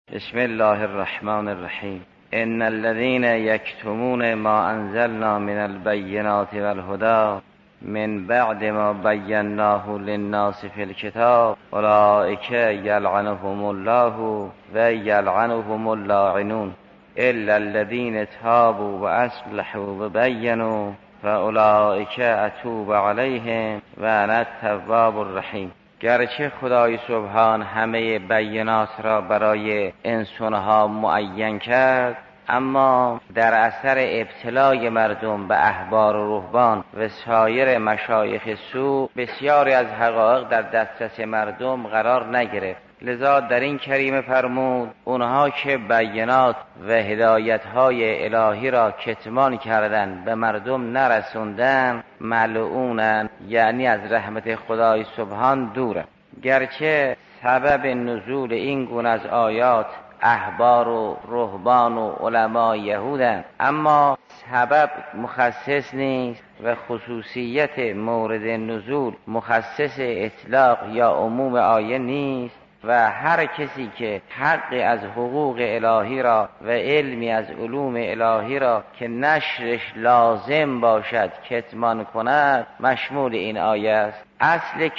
بسم الله الرحمن الرحیم. ان الذين يكتمون ما انزلنا من البينات والهدى من بعد ما بيناه للناس في الكتاب اولئك يلعنهم الله ويلعنهم اللاعنون الا الذين تابوا واصلحوا وبينوا فاولئك اتوب عليهم وانا التواب الرحیم. گرچه خدای سبحان همه بینات را برای انسانها معین کرد، اما در اثر ابتلای مردم به احبار و رهبان و سایر مشایخ سو بسیاری از حقایق در دسترس مردم قرار نگرفت. لذا در این کریمه فرمود اونها که بینات و هدایت‌های الهی را کتمان کردند به مردم نرسوندن ملعونن، یعنی از رحمت خدای سبحان دورن. گرچه سبب نزول این گونه از آیات احبار و رهبان و علما یهودن، اما سبب مخصص نیست و خصوصیت مورد نزول مخصص اطلاق یا عموم آیه نیست و هر کسی که حقی از حقوق الهی را و علمی از علوم الهی را که نشرش لازم باشد کتمان کند مشمول این آیه است. اصل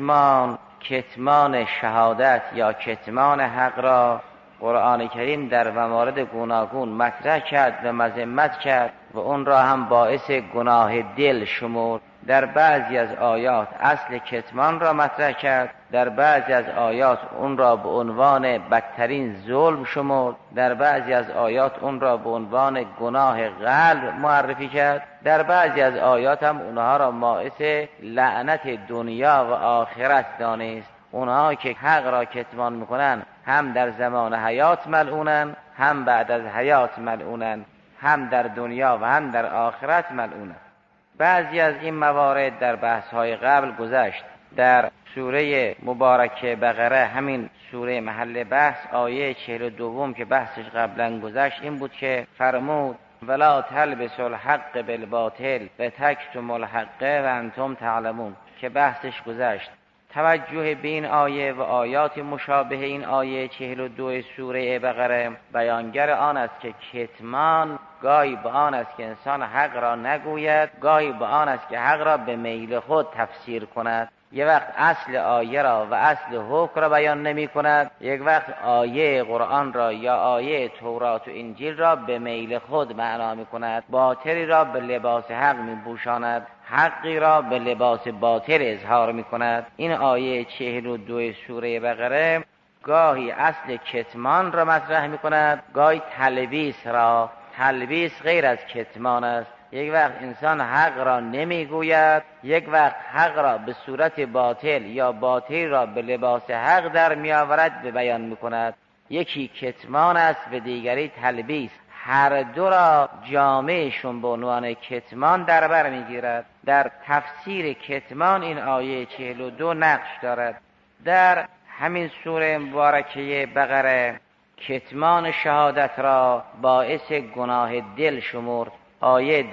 کتمان شهادت یا کتمان حق را قرآن کریم در موارد گوناگون مطرح کرد و مذمت کرد و اون را هم باعث گناه دل شمرد. در بعضی از آیات اصل کتمان را مطرح کرد، در بعضی از آیات اون را به عنوان بدترین ظلم شمرد، در بعضی از آیات اون را به عنوان گناه قلب معرفی کرد، در بعضی از آیات هم اونها را باعث لعنت دنیا و آخرت دانست. اونها که حق را کتمان میکنن هم در زمان حیات ملعونن، هم بعد از حیات ملعونن، هم در دنیا و هم در آخرت ملعونن. بعضی از این موارد در بحث‌های قبل گذشت. در سوره مبارکه بقره، همین سوره محل بحث، آیه 42 که بحثش قبلا گذشت این بود که فرمود ولا تلبسوا الحق بالباطل و تکتموا الحق و انتم تعلمون که بحثش گذشت. توجه به این آیه و آیات مشابه این آیه 42 سوره بقره بیانگر آن است که کتمان گاهی به آن است که انسان حق را نگوید، گاهی به آن است که حق را به میل خود تفسیر کند. یک وقت اصل آیه را و اصل حکم را بیان نمی کند، یک وقت آیه قرآن را یا آیه تورات و انجیل را به میل خود معنا می کند، باطلی را به لباس حق می پوشاند، حقی را به لباس باطل اظهار می کند. این آیه 42 سوره بقره گاهی اصل کتمان را مطرح می کند، گاهی تلبیس را. تلبیس غیر از کتمان است. یک وقت انسان حق را نمیگوید، یک وقت حق را به صورت باطل یا باطل را به لباس حق در میآورد به بیان میکند. یکی کتمان است و دیگری تلبیس. هر دو را جامعشون به عنوان کتمان در بر میگیرد. در تفسیر کتمان این آیه 42 نقش دارد. در همین سوره مبارکه بقره کتمان شهادت را باعث گناه دل شمرد. آیه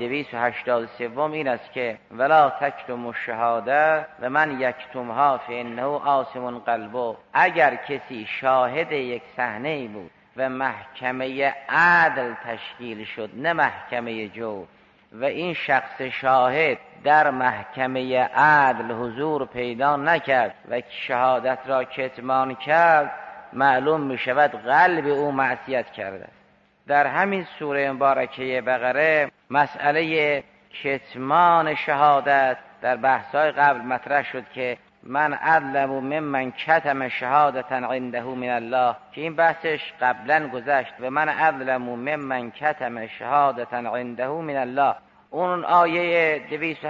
283 این است که ولا تکتموا الشهاده و من یکتمها فانه آثم قلبه. اگر کسی شاهد یک صحنه بود و محکمه عدل تشکیل شد، نه محکمه جو، و این شخص شاهد در محکمه عدل حضور پیدا نکرد و شهادت را کتمان کرد، معلوم می شود قلب او معصیت کرده است. در همین سوره مبارکه بقره مسئله کتمان شهادت در بحث‌های قبل مطرح شد که من اظلم ممن کتم شهادتا عنده من الله، که این بحثش قبلا گذشت و من اظلم ممن کتم شهادتا عنده من الله. اون آیه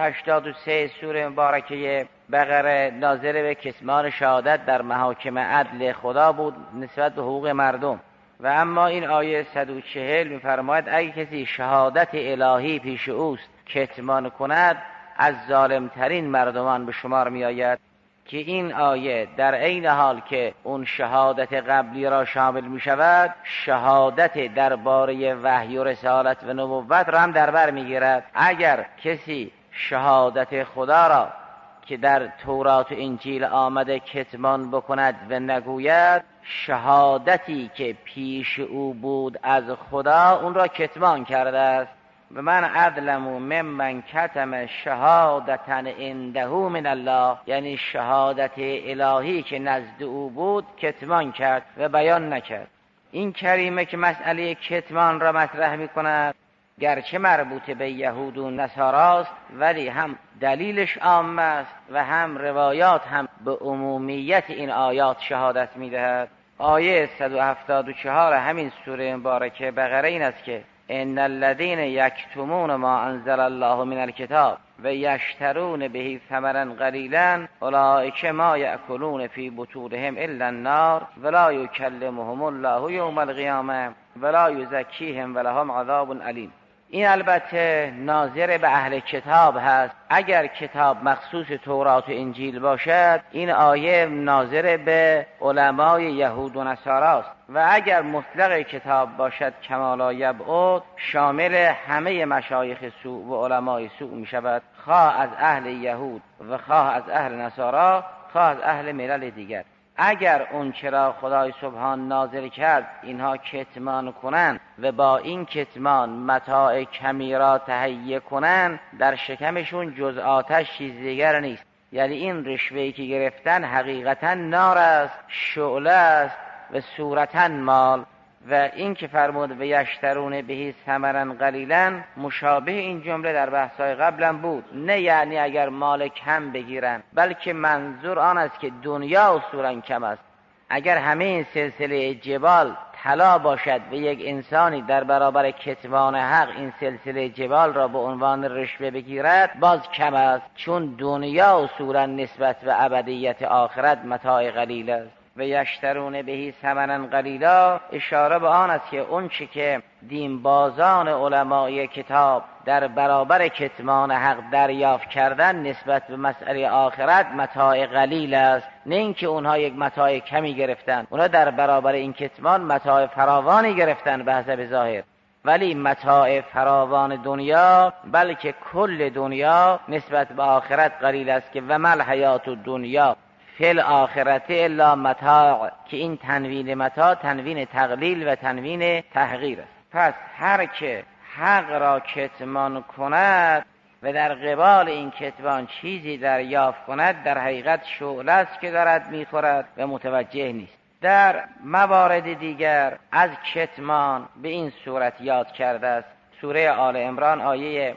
283 سوره مبارکه بقره ناظر به کتمان شهادت در محاکم عدل خدا بود نسبت به حقوق مردم. و اما این آیه 140 می‌فرماید اگه کسی شهادت الهی پیش اوست کتمان کند از ظالمترین مردمان به شمار میآید، که این آیه در عین حال که اون شهادت قبلی را شامل می شود، شهادت درباره وحی و رسالت و نبوت را هم در بر می گیرد. اگر کسی شهادت خدا را که در تورات و انجیل آمده کتمان بکند و نگوید، شهادتی که پیش او بود از خدا اون را کتمان کرده است. و من اظلم ممن کتم شهادتا عنده من الله، یعنی شهادت الهی که نزد او بود کتمان کرد و بیان نکرد. این کریمه که مسئله کتمان را مطرح می کند گرچه مربوط به یهود و نصاراست، ولی هم دلیلش عام است و هم روایات هم به عمومیت این آیات شهادت می دهد. آیه 174 همین سوره مبارکه بقره این است که ان الذين یکتمون ما انزل الله من الكتاب و یشترون به ثمنا قلیلا اولئک ما یأکلون فی بطونهم الا النار ولا یکلمهم الله یوم القیامه ولا یزکیهم ولهم عذاب علیم. این البته ناظر به اهل کتاب هست. اگر کتاب مخصوص تورات و انجیل باشد این آیه ناظر به علمای یهود و نصاراست، و اگر مطلق کتاب باشد کما لا یبعد شامل همه مشایخ سوء و علمای سوء می شود، خواه از اهل یهود و خواه از اهل نصارا، خواه از اهل ملل دیگر. اگر اون چرا خدای سبحان نازل کرد اینها کتمان کنن و با این کتمان متاع کمی را تهیه کنن، در شکمشون جز آتش چیز دیگر نیست. یعنی این رشوه‌ای که گرفتن حقیقتا نار است، شعله است و صورتا مال. و این که فرمود و یشترون بهی ثمنا قلیلا مشابه این جمله در بحث‌های قبلم بود. نه یعنی اگر مال کم بگیرن، بلکه منظور آن است که دنیا اصولا کم است. اگر همه این سلسله جبال طلا باشد و یک انسانی در برابر کتمان حق این سلسله جبال را به عنوان رشوه بگیرد باز کم است، چون دنیا اصولا نسبت به ابدیت آخرت متاع قلیل است. و یشترون بهی ثمنا قلیلا اشاره به آن است که اون چی که دینبازان علمای کتاب در برابر کتمان حق دریافت کردن نسبت به مسئله آخرت متاع قلیل است، نه اینکه اونها یک متاع کمی گرفتن. اونها در برابر این کتمان متاع فراوانی گرفتن به حسب ظاهر، ولی متاع فراوان دنیا بلکه کل دنیا نسبت به آخرت قلیل است که و مل حیات الدنیا فی الاخرت الا متاع، که این تنوین متاع تنوین تقلیل و تنوین تحقیر است. پس هر که حق را کتمان کند و در قبال این کتمان چیزی دریافت کند در حقیقت شعله است که دارد میخورد و متوجه نیست. در موارد دیگر از کتمان به این صورت یاد کرده است. سوره آل عمران آیه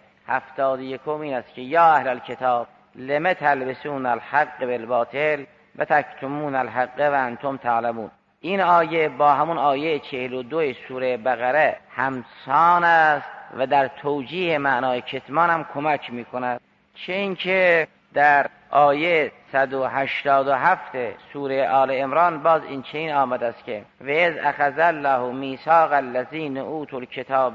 71 این است که یا اهل الکتاب لم تلبسون الحق بالباطل و تکتمون الحق و انتم تعلمون. این آیه با همون آیه 42 سوره بقره همسان است و در توجیه معنای کتمان هم کمک می کند. چه اینکه در آیه 187 سوره آل عمران باز این چنین آمده است که و اذ اخذ الله میثاق الذین اوتوا الکتاب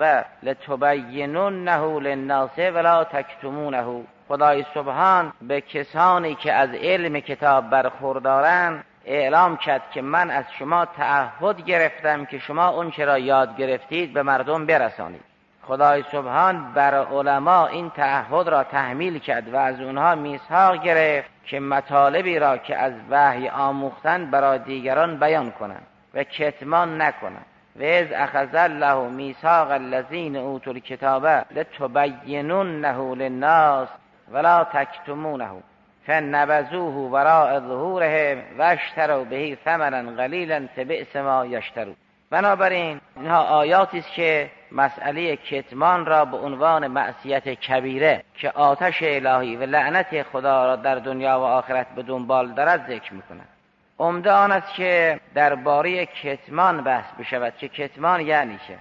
لتبیننه للناس ولا تکتمونه. خدای سبحان به کسانی که از علم کتاب برخوردارند اعلام کرد که من از شما تعهد گرفتم که شما اون چرا یاد گرفتید به مردم برسانید. خدای سبحان بر علما این تعهد را تحمیل کرد و از اونها میثاق گرفت که مطالبی را که از وحی آموختن برای دیگران بیان کنند و کتمان نکنند. و اذ اخذ الله میثاق الذین اوتوا الکتاب لتبیننه للناس ولا تکتمونه فنبذوه وراء ظهورهم واشتروا به ثمنا قلیلا فبئس ما یشترون. بنابراین اینها آیاتی است که مسئله کتمان را به عنوان معصیت کبیره که آتش الهی و لعنت خدا را در دنیا و آخرت به دنبال دارد ذکر می‌کند. عمده آن است که درباره کتمان بحث بشود که کتمان یعنی چه.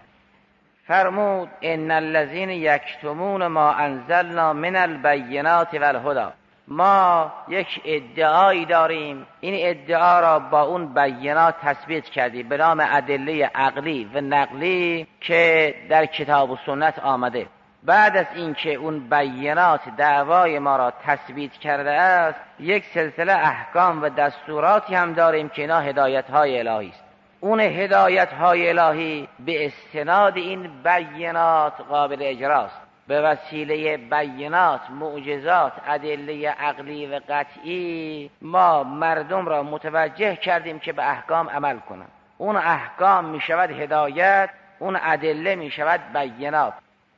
فرمود ان الذين یکتمون ما انزلنا من البینات والهدى. ما یک ادعایی داریم، این ادعا را با اون بینات تثبیت کردیم به نام ادله عقلی و نقلی که در کتاب و سنت آمده. بعد از اینکه اون بینات دعوای ما را تثبیت کرده است یک سلسله احکام و دستوراتی هم داریم که اینا هدایت‌های الهی است. اون هدایت‌های الهی به استناد این بینات قابل اجراست. به وسیله بینات، معجزات، ادله عقلی و قطعی ما مردم را متوجه کردیم که به احکام عمل کنند. اون احکام می شود هدایت، اون ادله می شود بینات.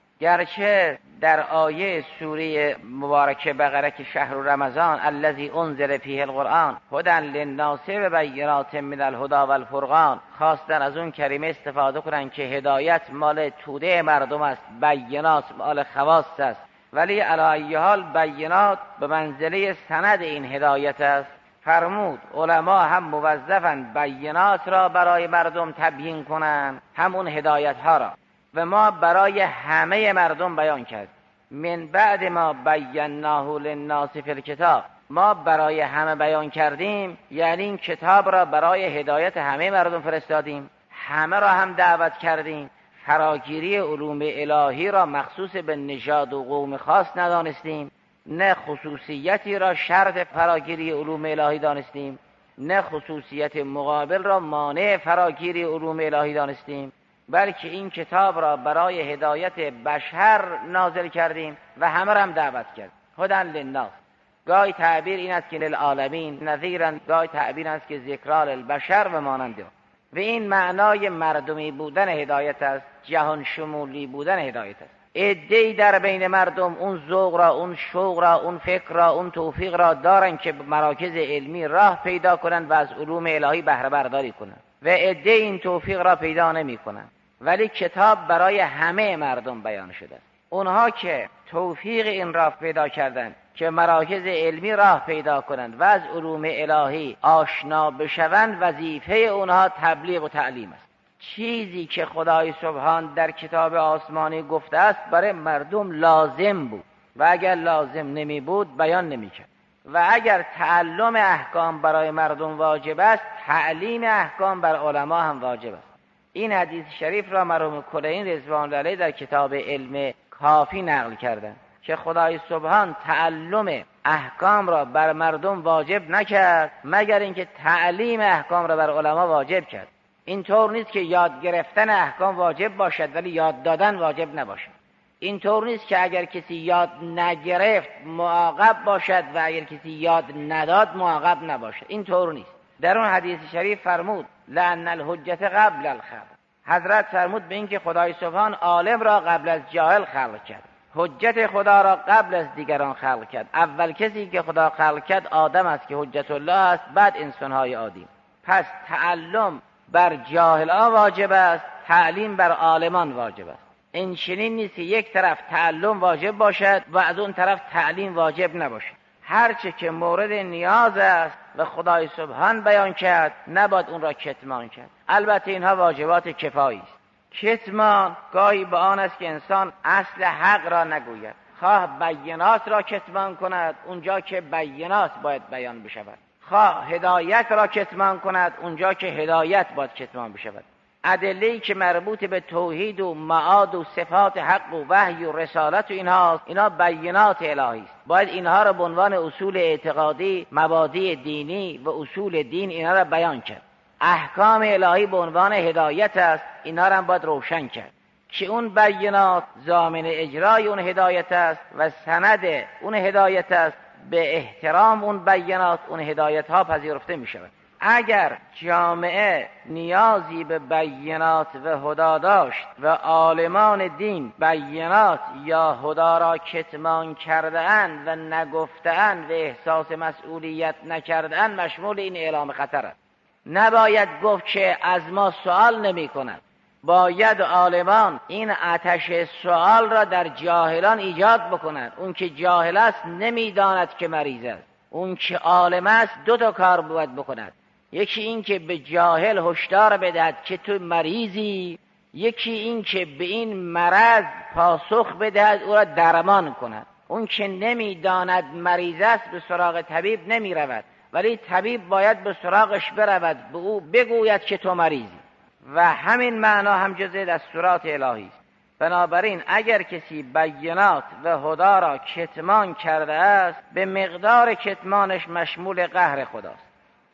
گرچه در آیه سوره مبارکه بقره که شهر رمضان الذی انزل فیه القرآن هدی للناس و بینات من الهدی والفرقان خواستن از اون کریمه استفاده کنن که هدایت مال توده مردم است، بینات مال خواص است، ولی علی ای حال بینات به منزله سند این هدایت است. فرمود علما هم موظفن بینات را برای مردم تبیین کنن، همون هدایت ها را، و ما برای همه مردم بیان کرد. من بعد ما بیناه للناس فی الکتاب، ما برای همه بیان کردیم، یعنی این کتاب را برای هدایت همه مردم فرستادیم، همه را هم دعوت کردیم. فراگیری علوم الهی را مخصوص به نژاد و قوم خاص ندانستیم، نه خصوصیتی را شرط فراگیری علوم الهی دانستیم، نه خصوصیت مقابل را مانع فراگیری علوم الهی دانستیم، بلکه این کتاب را برای هدایت بشر نازل کردیم و همه را هم دعوت کرد. هدی للناس، گاهی تعبیر این است که للعالمین، نذیرا گاهی تعبیر است که ذکرا للبشر و ماننده. و این معنای مردمی بودن هدایت است، جهان شمولی بودن هدایت است. عده‌ای در بین مردم اون ذوق را، اون شوق را، اون فکر را، اون توفیق را دارن که مراکز علمی راه پیدا کنند و از علوم الهی بهره برداری کنند، و عده این توفیق را پیدا نمی کنند. ولی کتاب برای همه مردم بیان شده است. اونها که توفیق این را پیدا کردند که مراکز علمی راه پیدا کنند و از علوم الهی آشنا بشوند، وظیفه اونها تبلیغ و تعلیم است. چیزی که خدای سبحان در کتاب آسمانی گفته است برای مردم لازم بود و اگر لازم نمی بود بیان نمی کرد. و اگر تعلم احکام برای مردم واجب است، تعلیم احکام بر علما هم واجب است. این حدیث شریف را مرحوم کلینی رضوان الله علیه در کتاب علم کافی نقل کردند که خدای سبحان تعلم احکام را بر مردم واجب نکرد مگر اینکه تعلیم احکام را بر علما واجب کرد. اینطور نیست که یاد گرفتن احکام واجب باشد ولی یاد دادن واجب نباشد. اینطور نیست که اگر کسی یاد نگرفت معاقب باشد و اگر کسی یاد نداد معاقب نباشد. اینطور نیست. در اون حدیث شریف فرمود لأن الحجة قبل الخبر. حضرت فرمود به این که خدای سبحان عالم را قبل از جاهل خلق کرد، حجت خدا را قبل از دیگران خلق کرد. اول کسی که خدا خلق کرد آدم است که حجت الله است، بعد انسان‌های عادی. پس تعلم بر جاهلان واجب است، تعلیم بر عالمان واجب است. این چنین نیست که یک طرف تعلم واجب باشد و از اون طرف تعلیم واجب نباشد. هرچه که مورد نیاز است و خدای سبحان بیان کرد نباید اون را کتمان کرد. البته اینها واجبات کفایی است. کتمان گاهی به آن است که انسان اصل حق را نگوید، خواه بینات را کتمان کند اونجا که بینات باید بیان بشود، خواه هدایت را کتمان کند اونجا که هدایت باید کتمان بشود. ادله‌ای که مربوط به توحید و معاد و صفات حق و وحی و رسالت و اینا بینات الهی است. باید اینها را به عنوان اصول اعتقادی، مبادی دینی و اصول دین اینها را بیان کرد. احکام الهی به عنوان هدایت است، اینها را باید روشن کرد که اون بینات ضامن اجرای اون هدایت است و سند اون هدایت است. به احترام اون بینات اون هدایت ها پذیرفته می شود. اگر جامعه نیازی به بینات و هدا داشت و عالمان دین بینات یا هدا را کتمان کرده‌اند و نگفته‌اند و احساس مسئولیت نکرده‌اند، مشمول این اعلام خطر است. نباید گفت که از ما سوال نمی کنند. باید عالمان این آتش سوال را در جاهلان ایجاد بکنند. اون که جاهل است نمیداند که مریض است، اون که عالم است دو تا کار باید بکند. یکی این که به جاهل هشدار بدهد که تو مریضی، یکی این که به این مرض پاسخ بدهد او را درمان کند. اون که نمیداند مریض است به سراغ طبیب نمی رود، ولی طبیب باید به سراغش برود، به او بگوید که تو مریضی. و همین معنا هم جزء دستورات الهی است. بنابراین اگر کسی بینات و هدا را کتمان کرده است، به مقدار کتمانش مشمول قهر خداست.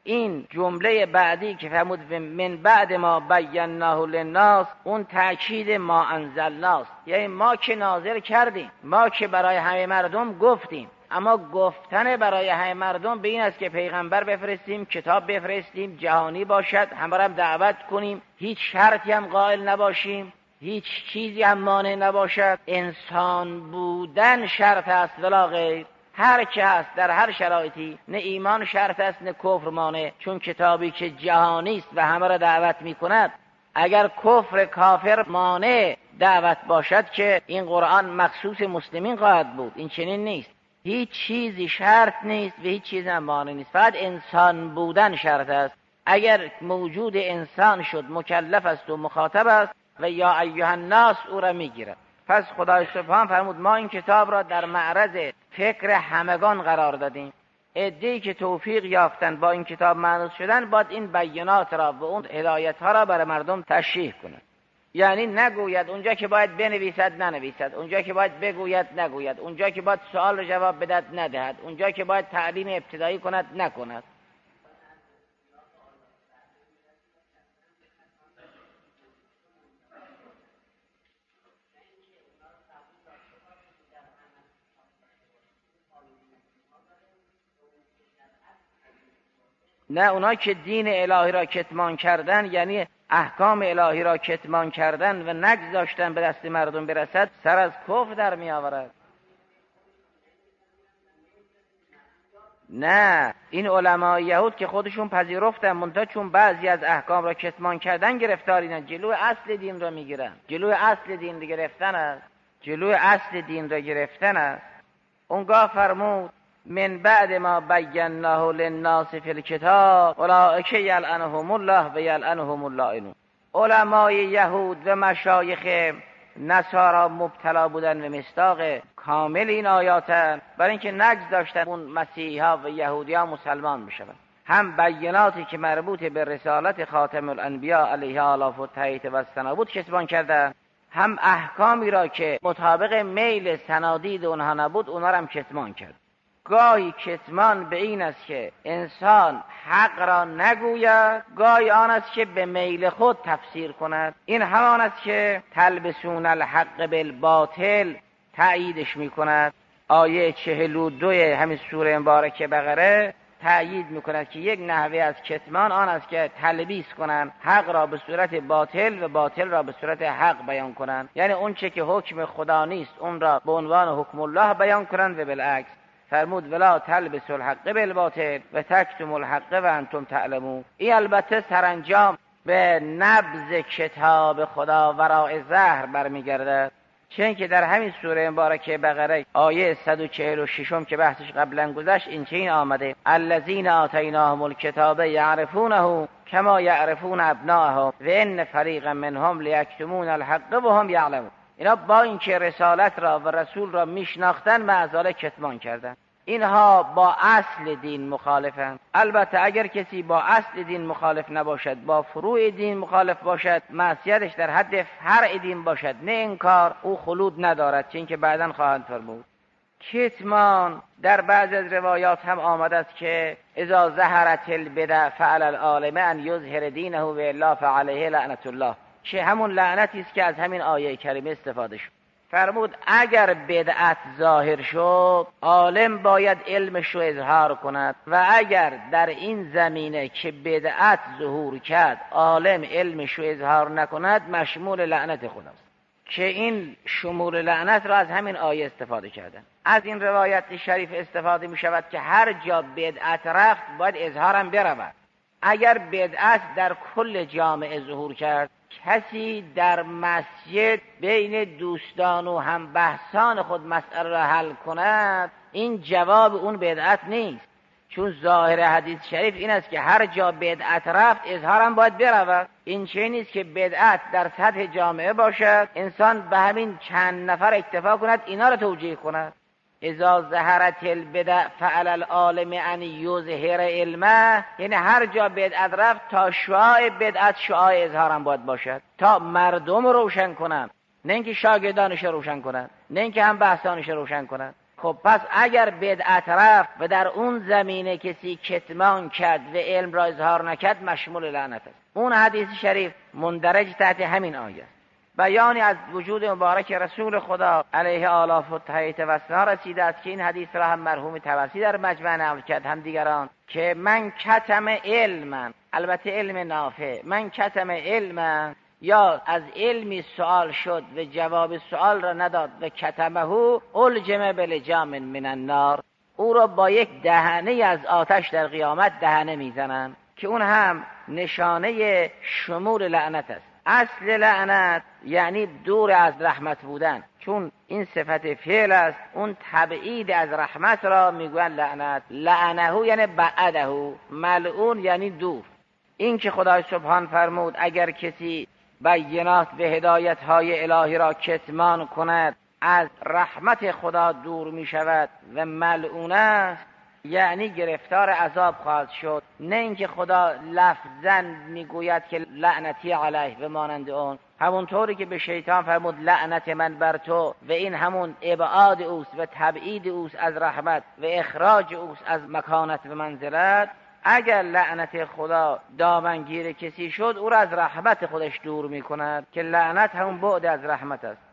این جمله بعدی که فرمود من بعد ما بیناه للناس، اون تأکید ما انزلناست، یعنی ما که نازل کردیم، ما که برای همه مردم گفتیم. اما گفتن برای همه مردم به این است که پیغمبر بفرستیم، کتاب بفرستیم، جهانی باشد، همه را هم دعوت کنیم، هیچ شرطی هم قائل نباشیم، هیچ چیزی هم مانع نباشد. انسان بودن شرط است ولا غیر. هر که هست در هر شرایطی، نه ایمان شرط است نه کفر مانع، چون کتابی که جهانی است و همه را دعوت می کند، اگر کفر کافر مانع دعوت باشد که این قرآن مخصوص مسلمین خواهد بود. این چنین نیست، هیچ چیزی شرط نیست و هیچ چیزی هم مانع نیست، فقط انسان بودن شرط است. اگر موجود انسان شد مکلف است و مخاطب است و یا ایها الناس او را میگیرد. پس خدای سبحان فرمود ما این کتاب را در معرض فکر همگان قرار دادیم. عده‌ای که توفیق یافتن با این کتاب مانوس شدن، باید این بیانات را و اون هدایت ها را برای مردم تشریح کنند. یعنی نگوید اونجا که باید بنویسد ننویسد، اونجا که باید بگوید نگوید، اونجا که باید سوال را جواب بدهد ندهد، اونجا که باید تعلیم ابتدایی کند نکند. نه، اونا که دین الهی را کتمان کردن، یعنی احکام الهی را کتمان کردن و نگذاشتن به دست مردم برسد، سر از کفر در می آورد. نه، این علمای یهود که خودشون پذیرفتن، منتها چون بعضی از احکام را کتمان کردن گرفتاریدن، جلوی اصل دین را میگیرن. جلوی اصل دین را گرفتن است، جلوی اصل دین را گرفتن است. اونگاه فرمود من بعد ما بیناه للناس فی الکتاب اولئک یلعنهم الله و یلعنهم اللائنون. علمای یهود و مشایخ نصارا مبتلا بودن و مصداق کامل این آیاتن، برای اینکه نگذاشتن اون مسیحا و یهودیان مسلمان بشوند. هم بیاناتی که مربوط به رسالت خاتم الانبیا علیه آلاف و تایید و الثنا کتمان کردن، هم احکامی را که مطابق میل سنادید اونها نبود اونها را هم کتمان کرد. گاهی کتمان به این است که انسان حق را نگوید، گاهی آن است که به میل خود تفسیر کند. این همان است که تلبسون الحق بالباطل تأییدش می کند. آیه 42 همین سوره مبارکه بقره تأیید می کند که یک نحوه از کتمان آن است که تلبیس کنند، حق را به صورت باطل و باطل را به صورت حق بیان کنند. یعنی اون چه که حکم خدا نیست اون را به عنوان حکم الله بیان کنند و بالعکس. فرمود ولا تلبسوا الحق بالباطل و تکتموا الحق و انتم تعلمون. این البته سرانجام به نبض کتاب خدا وراء ظهر برمیگرده، چون که در همین سوره مبارکه بقره آیه 146 که بحثش قبلا گذشت این چنین آمده الذین آتیناهم الکتاب یعرفونه کما یعرفون ابناءهم و ان فریقا منهم لیکتمون الحق وهم یعلمون. اینا با اینکه رسالت را و رسول را میشناختن معذاله کتمان کردن. اینها با اصل دین مخالفن. البته اگر کسی با اصل دین مخالف نباشد، با فروع دین مخالف باشد، معصیتش در حد فرع دین باشد، نه انکار، او خلود ندارد، چون که بعداً خواهند فرمود. کتمان در بعض از روایات هم آمده است که اذا ظهرت البدع فعلى العالم ان یظهر دینه و الا فعليه لعنت الله، که همون لعنتی است که از همین آیه کریمه استفاده شد. فرمود اگر بدعت ظاهر شد عالم باید علمش رو اظهار کند، و اگر در این زمینه که بدعت ظهور کرد عالم علمش رو اظهار نکند مشمول لعنت خداست، که این شمول لعنت را از همین آیه استفاده کردن. از این روایت شریف استفاده می شود که هر جا بدعت رفت باید اظهارم برود. اگر بدعت در کل جامعه ظهور کرد، کسی در مسجد بین دوستان و هم بحثان خود مسئله را حل کند، این جواب اون بدعت نیست، چون ظاهر حدیث شریف این است که هر جا بدعت رفت اظهارم باید برود. این چه نیست که بدعت در سطح جامعه باشد، انسان به همین چند نفر اکتفا کند اینا را توجیه کند. اذا ظهرت البدع فعلى العالم ان یظهر علمه، یعنی هر جا بدعت رفت تا شعاع بدعت شعاع اظهارم باید باشد، تا مردم روشن کنم، نه اینکه شاگردانش روشن کنند، نه اینکه هم بحثانش روشن کنند. خب پس اگر بدعت رفت و در اون زمینه کسی کتمان کرد و علم را اظهار نکرد مشمول لعنت است. اون حدیث شریف مندرج تحت همین آیه است. بیانی از وجود مبارک رسول خدا علیه آلاف و تحیط و ثنا رسیده است که این حدیث را هم مرحوم طبرسی در مجمع نقل کرد، هم دیگران، که من کتم علما، البته علم نافع، من کتم علما، یا از علمی سوال شد و جواب سوال را نداد و کتمه الجم بلجام من النار، او را با یک دهنه از آتش در قیامت دهنه میزنند، که اون هم نشانه شمول لعنت است. اصل لعنت یعنی دور از رحمت بودن، چون این صفت فعل است. اون تبعید از رحمت را میگوین لعنت. لعنه یعنی بعده، ملعون یعنی دور. این که خدای سبحان فرمود اگر کسی بینات به هدایت های الهی را کتمان کند از رحمت خدا دور می شود و ملعون است، یعنی گرفتار عذاب خواهد شد. نه اینکه خدا لفظاً میگوید که لعنتی علیه و مانند اون، همونطوری که به شیطان فرمود لعنت من بر تو، و این همون ابعاد اوست و تبعید اوست از رحمت و اخراج اوست از مکانت و منزلت. اگر لعنت خدا دامنگیر کسی شد، او را از رحمت خودش دور می کند، که لعنت همون بعد از رحمت است.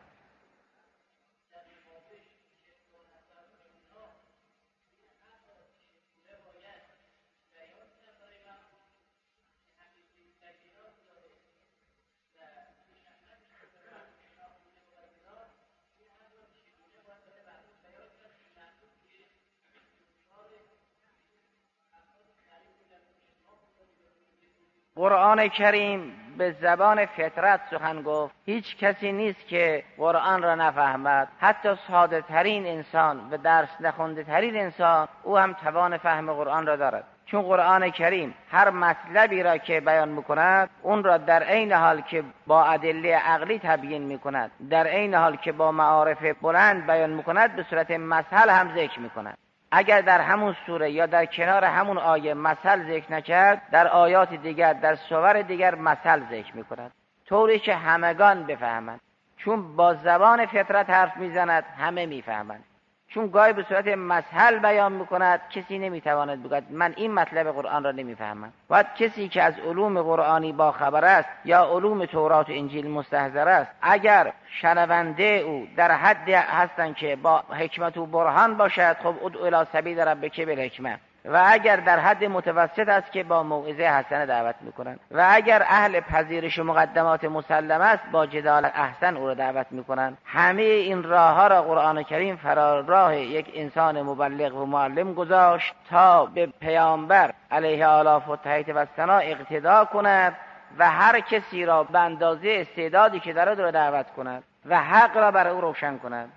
قرآن کریم به زبان فطرت سخن گفت. هیچ کسی نیست که قرآن را نفهمد. حتی ساده ترین انسان و درس نخونده ترین انسان او هم توان فهم قرآن را دارد، چون قرآن کریم هر مطلبی را که بیان میکند اون را در عین حال که با ادله عقلی تبیین میکند، در عین حال که با معارف بلند بیان میکند، به صورت مثل هم ذکر میکند. اگر در همون سوره یا در کنار همون آیه مثل ذکر نکرد، در آیات دیگر، در سور دیگر مثل ذکر میکند، طوری که همگان بفهمند. چون با زبان فطرت حرف میزند همه میفهمند. چون گاهی به صورت مثل بیان میکند، کسی نمیتواند بگوید من این مطلب قرآن را نمیفهمم. باید کسی که از علوم قرآنی با خبر است یا علوم تورات و انجیل مستحضر است، اگر شنونده او در حد هستند که با حکمت و برهان باشد، خب ادعو الی سبیل ربک بالحکمه، و اگر در حد متوسط است که با موعظه حسنه دعوت میکنند، و اگر اهل پذیرش و مقدمات مسلمه است با جدال احسن او را دعوت میکنند. همه این راه ها را قرآن کریم فرا راه یک انسان مبلغ و معلم گذاشت تا به پیامبر علیه آلاف و تحیط و ثنا اقتدا کند و هر کسی را به اندازه استعدادی که دارد را دعوت کند و حق را برای او روشن کند.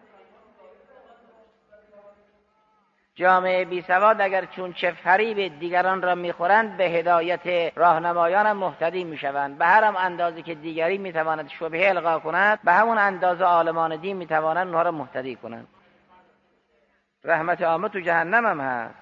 جامعه بی سواد اگر چون چه فریب دیگران را میخورند، به هدایت راهنمایان هم مهتدی میشوند. به هر اندازه که دیگری میتواند شبهه القا کند، به همون اندازه عالمان دین میتوانند اونها را مهتدی کنند. رحمت عامه تو جهنم هم هست.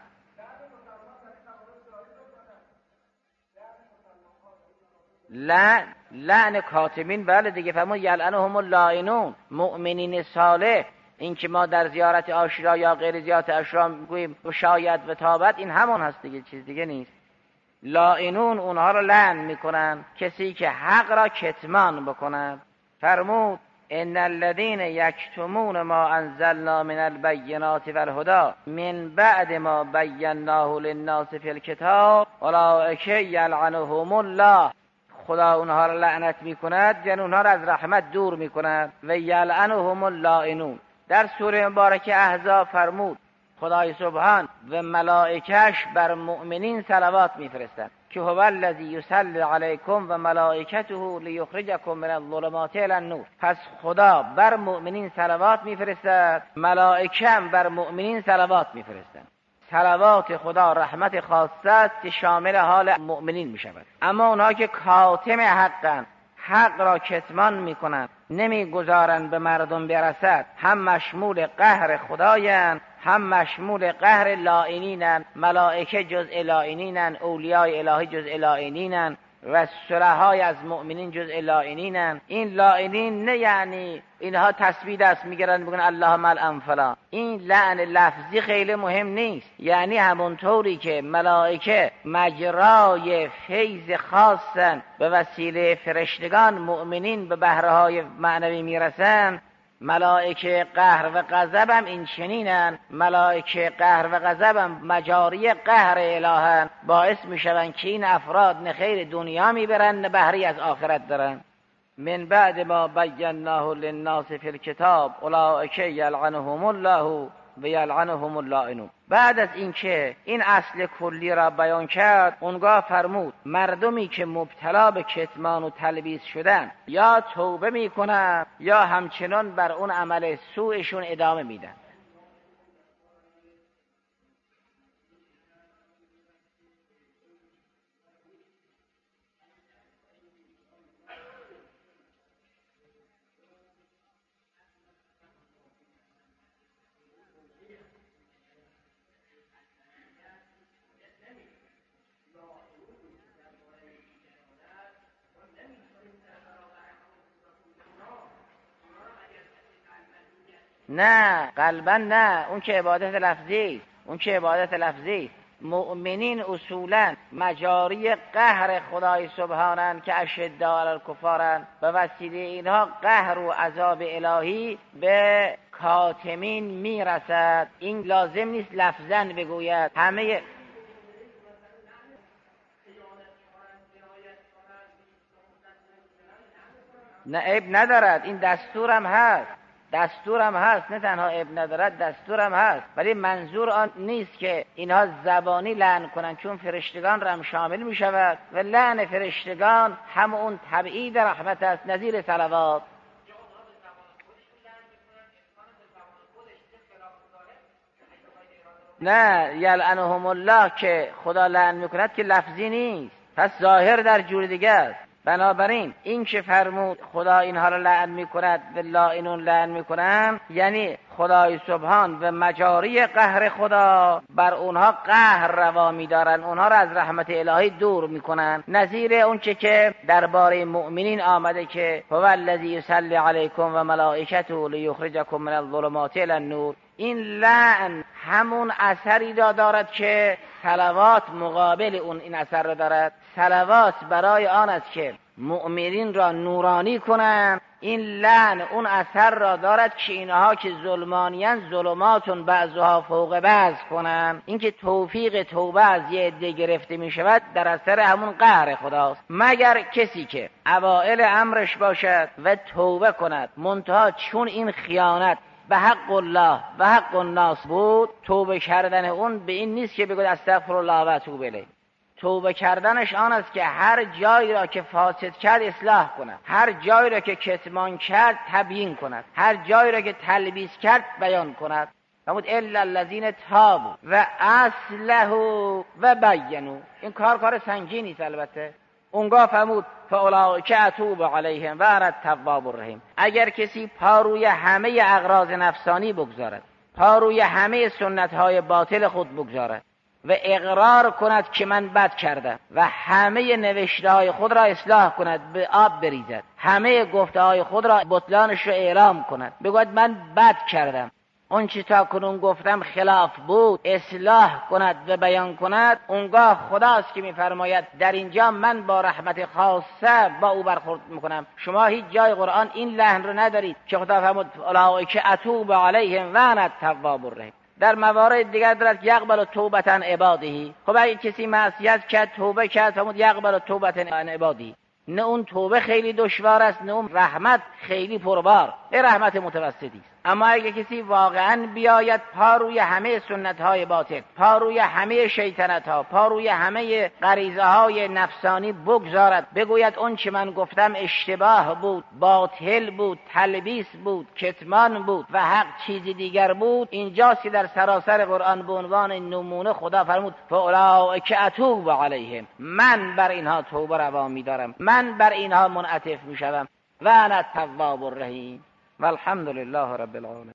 لعن کاتمین، بله دیگه، فرمود یلعنهم اللاعنون. مؤمنین صالح، این که ما در زیارت عاشورا یا غیر زیارت عاشورا میگوییم شاید و تابت، این همون هست دیگه، چیز دیگه نیست. لاعنون اونها رو لعن میکنن، کسی که حق را کتمان بکنند. فرمود ان الذين یکتمون ما انزلنا من البینات والهدى من بعد ما بیناه للناس فی الکتاب اولئک یلعنهم الله. خدا اونها را لعنت میکند، یعنی اونها را از رحمت دور میکند. و یلعنهم اللاعنون. در سوره مبارکه احزاب فرمود خدای سبحان و ملائکش بر مؤمنین صلوات میفرستند که هو الذی یصلی علیکم و ملائکته لیخرجکم من الظلمات الی النور. پس خدا بر مؤمنین صلوات میفرستد، ملائکه هم بر مؤمنین صلوات میفرستند. صلوات خدا رحمت خاصه است که شامل حال مؤمنین میشود. اما اونها که کاتم حقن، حق را کتمان میکنند، نمیگذارند به مردم برسد، هم مشمول قهر خدایند، هم مشمول قهر لاعنینند. ملائکه جزء لاعنینند، اولیای الهی جزء لاعنینند. و صلحای از مؤمنین جزء لائنینن. این لائنین نه یعنی اینها تسبیح دست میگیرن میگن اللهم الان فلان. این لعن لفظی خیلی مهم نیست، یعنی همونطوری که ملائکه مجرای فیض خاصن به وسیله فرشتگان مؤمنین به بهره‌های معنوی میرسن، ملائکه قهر و غضب هم این چنینن. ملائکه قهر و غضب هم مجاری قهر الهن، باعث میشون که این افراد نه خیر دنیا میبرن نه بهری از آخرت دارن. من بعد ما بیناه للناس فی الکتاب اولئک یلعنهم الله و یلعنهم اللائنون. بعد از اینکه این اصل کلی را بیان کرد، اونگاه فرمود مردمی که مبتلا به کتمان و تلبیس شدن یا توبه میکنن یا همچنان بر اون عمل سوءشون ادامه میدن. نه قلبا نه، اون که عبادت لفظی، اون که عبادت لفظی. مؤمنین اصولا مجاری قهر خدای سبحانن که اشداء علی الکفارن، به وسیله اینها قهر و عذاب الهی به کاتمین میرسد. این لازم نیست لفظاً بگوید. همه نه عیب ندارد، این دستورم هست، دستورم هست، نه تنها عیب ندارد دستورم هست، ولی منظور آن نیست که اینها زبانی لعن کنن، چون فرشتگان را هم شامل می شود و لعن فرشتگان هم اون تبعید رحمت است، نظیر صلوات. نه یلعنهم الله که خدا لعن میکند که لفظی نیست، پس ظاهر در جور دیگه است. بنابراین این که فرمود خدا اینها را لعن میکند و لائنون لعن میکنن، یعنی خدای سبحان و مجاری قهر خدا بر اونها قهر روا میدارن، اونها را از رحمت الهی دور میکنن. نظیر اون چه که درباره مؤمنین آمده که هو الذی یصلی علیکم و ملائکته لیخرجکم من الظلمات الی النور. این لعن همون اثری دارد که صلوات مقابل اون این اثر را دارد. صلوات برای آن است که مؤمنین را نورانی کنند. این لعن اون اثر را دارد که اینها که ظلمانیان ظلماتون بعضها فوق بعض کنند. اینکه توفیق توبه از یه عده گرفته می شود در اثر همون قهر خداست، مگر کسی که اوائل امرش باشد و توبه کند، منتها چون این خیانت به حق الله و حق الناس بود، توبه کردن اون به این نیست که بگوید استغفر الله و اتوب الیه. توبه کردنش آن است که هر جایی را که فاسد کرد اصلاح کند، هر جایی را که کتمان کرد تبیین کند، هر جایی را که تلبیس کرد بیان کند. فرمود الا الذین تابوا و اصلحوا و بینوا. این کار سنگینی است البته. اونگاه فرمود فاولئک اتوب علیهم و انا التواب الرحیم. اگر کسی پاروی همه اغراض نفسانی بگذارد، پاروی همه سنت‌های باطل خود بگذارد و اقرار کند که من بد کردم و همه نوشته‌های خود را اصلاح کند، به آب بریزد، همه گفته‌های خود را بطلانش را اعلام کند، بگوید من بد کردم، اون چی تا کنون گفتم خلاف بود، اصلاح کند و بیان کند، اونگاه خداست که میفرماید در اینجا من با رحمت خاصه با او برخورد میکنم. شما هیچ جای قرآن این لحن رو ندارید که خدا فرمود اولئک اتوب علیهم و انا التواب الرحیم. در موارد دیگر دارد یقبل توبة عباده. خب اگه کسی معصیت کرد توبه کرد، فرمود یقبل توبة عن عباده. نه اون توبه خیلی دشوار است، نه اون رحمت خیلی پربار، این رحمت متوسطی است. اما اگه کسی واقعا بیاید پاروی همه سنت‌های باطل، پاروی همه شیطنت‌ها، پاروی همه غریزه‌های نفسانی بگذارد، بگوید اون چه من گفتم اشتباه بود، باطل بود، تلبیس بود، کتمان بود و حق چیزی دیگر بود، اینجاست که در سراسر قرآن به عنوان نمونه خدا فرمود فاولئک اتوب علیهم، من بر اینها توبه روا می‌دارم، من بر اینها منعطف می‌شوم و انا التواب الرحیم. والحمد لله رب العالمین.